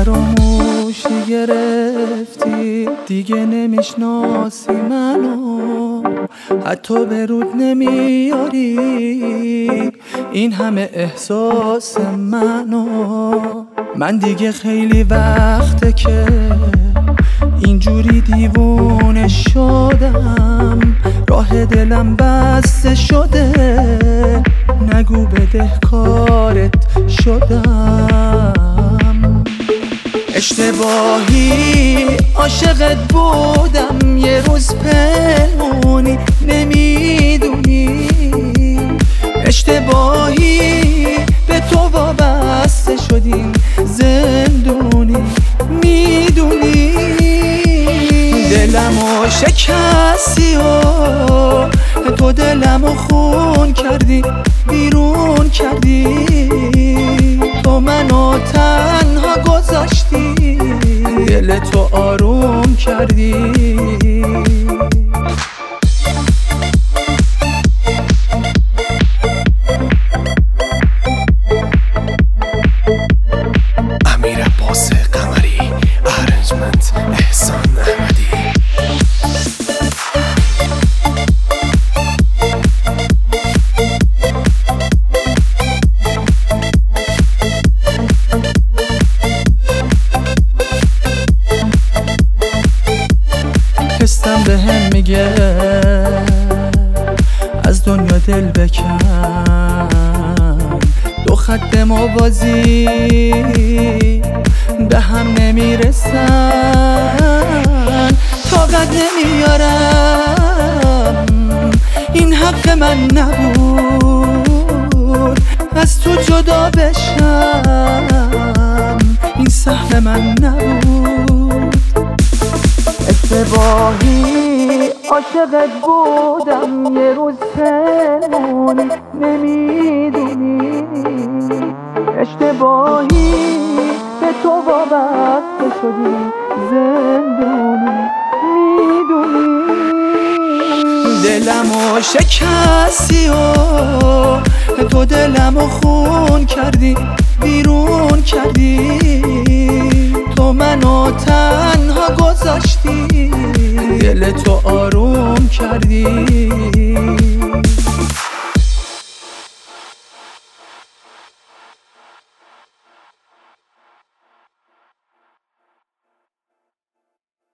فراموشی گرفتی، دیگه نمیشناسی منو، حتی به رود نمیاری این همه احساس منو. من دیگه خیلی وقته که اینجوری دیوونه شدم، راه دلم بسته شده، نگو بدهکارت شدم. اشتباهی عاشقت بودم، یه روز پنهونی نمیدونی، اشتباهی به تو وابسته شدیم، زندونی میدونی. دلمو شکستی و تو دلمو خون کردی، بیرون کردی، تو منو تنها گذاشتی، دل تو آروم کردی. امیر عباس قمری، ارنجمنت احسان احمدی. حسم بهم میگه از دنیا دل بکن، دو خط موازی به هم نمیرسن، طاقت نمیارم این حق من نبود، از تو جدا بشم این سهم من نبود. اشتباهی عاشقت بودم، یه روز پنهونی نمیدونی، اشتباهی به تو وابسته شدی، زندونی میدونی. دلمو شکستی و تو دلمو خون کردی، بیرون کردی، تو منو تنها گذاشتی، دل تو آروم کردی.